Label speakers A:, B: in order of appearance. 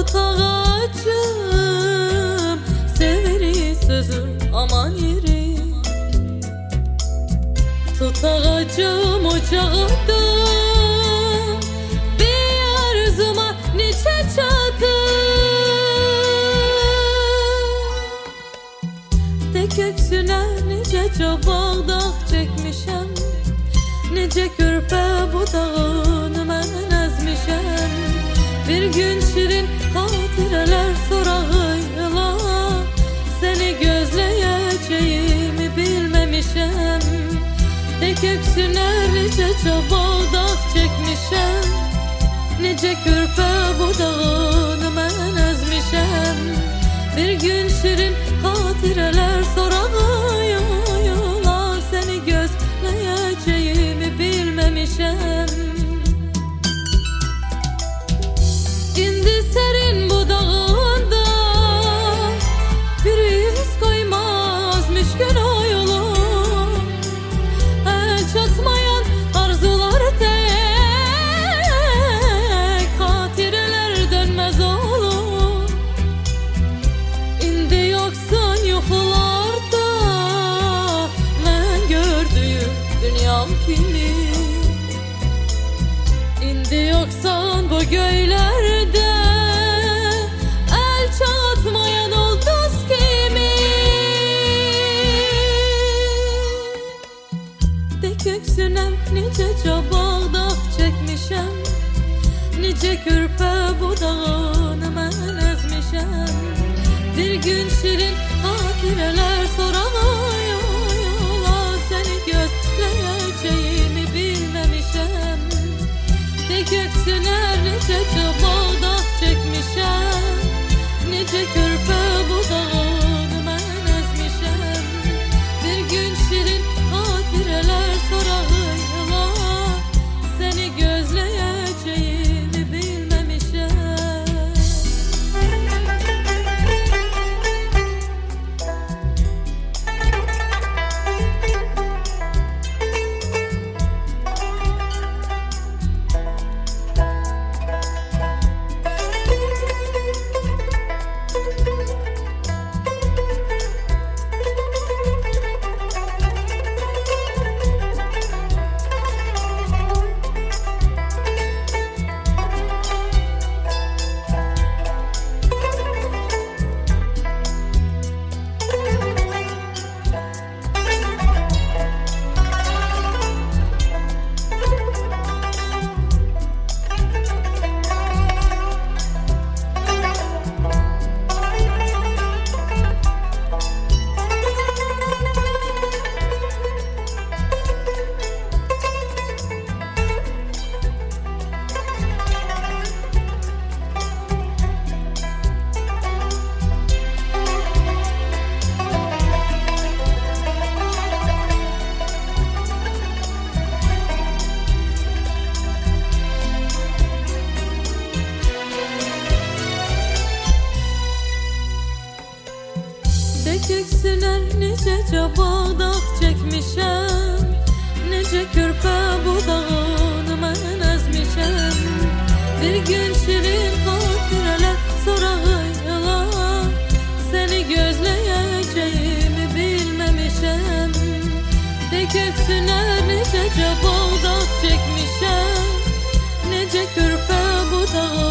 A: tut ağacım, severi sözüm aman yeri. Tut ağacım ocağıdım, bir arzuma nice çadım. De köksüne nice çabağdak çekmişem, nice körpe budağını mən ezmişem. Bir gün şirin hatireler sorağıyla, seni gözleyeceğimi bilmemişem. De köksüne nice çabağdak çekmişem, nice körpe budağını mən ezmişem. Bir gün şirin hatireler sorağıyla, seni gözleyeceğimi bilmemişem. İndi serin budağında bir iz koymaz müşkün o yolu. El çatmayan arzular tek, hatireler dönmez olur. İndi yoksun yuxularda, mən gördüyüm dünyam kimi. İndi yoksan bu göylerde, el çatmayan ulduz kimi. De köksüne nice çabağdak çekmişem, nice körpe budağını mən ezmişem. Bir gün şirin hatireler sorağıyla, seni gözleyeceğimi bilmemişem. De köksüne nice çabağdak çekmişem, nice körpe budağını mən ezmişem. Bir gün şirin hatireler sorağıyla, seni gözleyeceğimi bilmemişem. De köksüne nice çabağdak çekmişem, nice körpe budağını mən ezmişem. Bir gün şirin hatireler sorağıyla, seni gözleyeceğimi bilmemişem. De köksüne nice çabağdak çekmişem, nice körpe budağını